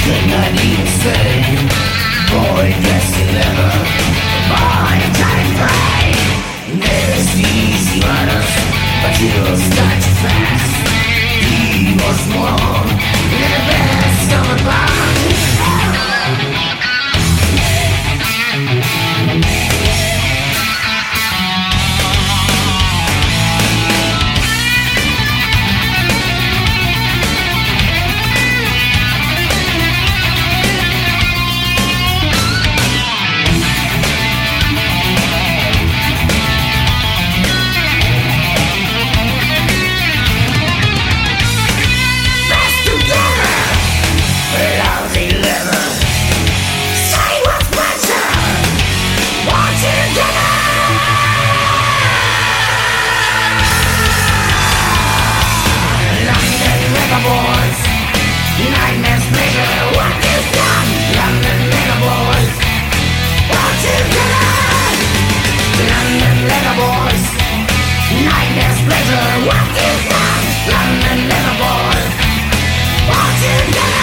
could not even say, boy, guess you never. Boy, can't pray. There's easy runners, but you'll start too fast. He was born in the best of a bond. Nightmares bigger, what is done? London Leather Boys, all together. London Leather Boys, nightmares bigger, what is done? London Leather Boys, all together.